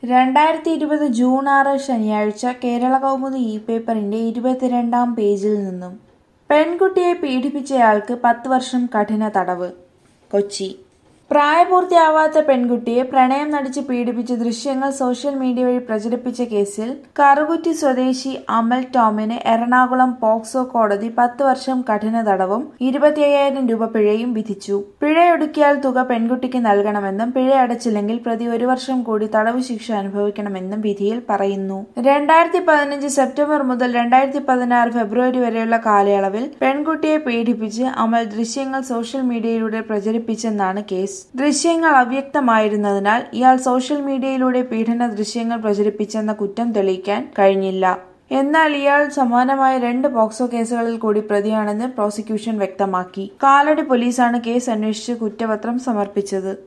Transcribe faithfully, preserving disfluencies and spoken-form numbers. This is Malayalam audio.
രണ്ടായിരത്തി ഇരുപത് ജൂൺ ആറ് ശനിയാഴ്ച കേരളകൗമുദി ഇ പേപ്പറിന്റെ ഇരുപത്തിരണ്ടാം പേജിൽ നിന്നും പെൺകുട്ടിയെ പീഡിപ്പിച്ചയാൾക്ക് പത്ത് വർഷം കഠിന തടവ്. കൊച്ചി. പ്രായപൂർത്തിയാവാത്ത പെൺകുട്ടിയെ പ്രണയം നടിച്ച് പീഡിപ്പിച്ച ദൃശ്യങ്ങൾ സോഷ്യൽ മീഡിയ വഴി പ്രചരിപ്പിച്ച കേസിൽ കറുകുറ്റി സ്വദേശി അമൽ ടോമിന് എറണാകുളം പോക്സോ കോടതി പത്ത് വർഷം കഠിന തടവും ഇരുപത്തിയ്യായിരം രൂപ പിഴയും വിധിച്ചു. പിഴയൊടുക്കിയാൽ തുക പെൺകുട്ടിക്ക് നൽകണമെന്നും പിഴയടച്ചില്ലെങ്കിൽ പ്രതി ഒരു വർഷം കൂടി തടവ് ശിക്ഷ അനുഭവിക്കണമെന്നും വിധിയിൽ പറയുന്നു. രണ്ടായിരത്തി പതിനഞ്ച് സെപ്റ്റംബർ മുതൽ രണ്ടായിരത്തി പതിനാറ് ഫെബ്രുവരി വരെയുള്ള കാലയളവിൽ പെൺകുട്ടിയെ പീഡിപ്പിച്ച് അമൽ ദൃശ്യങ്ങൾ സോഷ്യൽ മീഡിയയിലൂടെ പ്രചരിപ്പിച്ചെന്നാണ് കേസ്. ദൃശ്യങ്ങൾ അവ്യക്തമായിരുന്നതിനാൽ ഇയാൾ സോഷ്യൽ മീഡിയയിലൂടെ പീഡന ദൃശ്യങ്ങൾ പ്രചരിപ്പിച്ചെന്ന കുറ്റം തെളിയിക്കാൻ കഴിഞ്ഞില്ല. എന്നാൽ ഇയാൾ സമാനമായ രണ്ട് പോക്സോ കേസുകളിൽ കൂടി പ്രതിയാണെന്ന് പ്രോസിക്യൂഷൻ വ്യക്തമാക്കി. കാലടി പോലീസാണ് കേസ് അന്വേഷിച്ച് കുറ്റപത്രം സമർപ്പിച്ചത്.